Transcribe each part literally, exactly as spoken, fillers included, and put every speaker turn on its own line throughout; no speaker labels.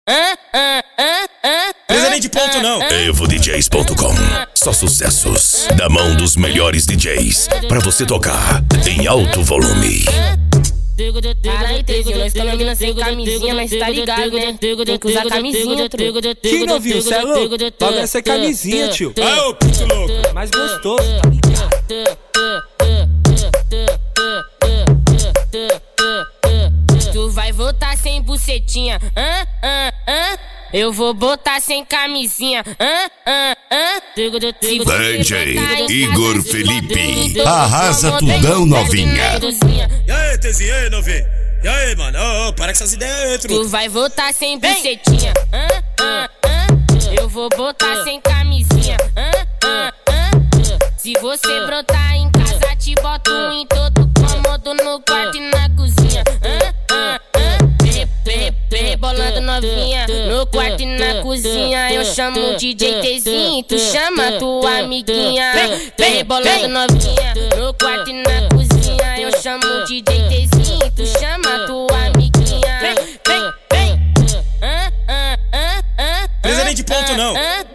Presente ponto não.
Evo D Js ponto com. Só sucessos da mão dos melhores D Js pra você tocar em alto volume.
Caralho, Tezinho, nós estamos mina sem camisinha, mas tá ligado, né? Tem que usar camisinha, truco.
Quem não viu, cê é louco? Paga essa camisinha, tio.
Ah, ô puto louco.
Mais gostoso, tá ligado?
Tu vai voltar sem bucetinha, hã, hã, hã? Eu vou botar sem camisinha, hã, hã, hã?
D J Igor Felipe, arrasa tudão, novinha.
E aí, Tezinho, e aí, novinho? E aí, mano? Ô, ô, para com essas ideias aí, truco.
Tu vai voltar sem bucetinha, hã, hã, hã? Eu vou botar sem camisinha, hã, hã, hã? Se você brotar em casa, te boto em todo cômodo, no quarto e na cozinha, hã, hã, hã? Rebolando novinha no quarto e na cozinha. Eu chamo o D J Tezinho, tu chama tua amiguinha. Rebolando novinha no quarto e na cozinha. Eu chamo o D J Tezinho, tu chama tua amiguinha.
Presente ponto não.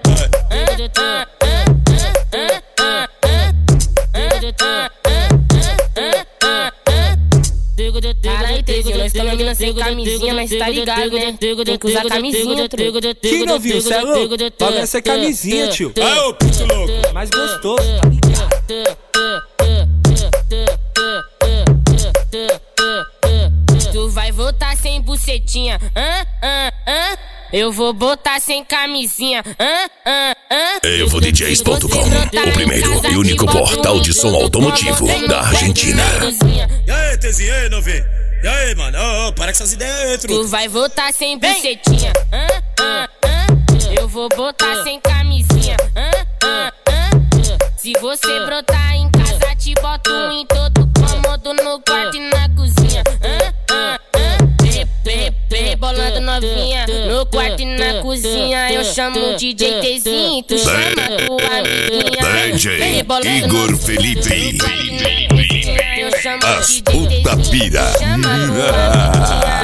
Caralho, Tezinho, nós estamos mina sem camisinha, mas tá ligado, né? Tem que usar camisinha, truco.
Quem não viu, cê é louco? Paga essa camisinha, tio.
Ah, ô puto louco.
Mais gostoso, tá ligado?
Tu vai voltar sem bucetinha, hã, hã, hã? Eu vou botar sem camisinha, hã, hã, hã?
Evo D Js ponto com, o primeiro e único portal de som automotivo da Argentina.
E aí, Tezinho, e aí, novinho? E aí, mano? Ô, ô, para com essas ideias aí, truco.
Tu vai voltar sem bucetinha, hã, hã, hã? Eu vou botar sem camisinha, hã, hã, hã? Se você brotar em casa, te boto em todo cômodo, no quarto e na cozinha, hã, hã, hã? Rebolando novinha no quarto e na cozinha. Eu chamo o D J Tezinho, tu chama tua amiguinha.
D J Igor Felipe,
Eu chamo o
as
D J
puta
Tezinho,
pira.
tu chama tua amiguinha.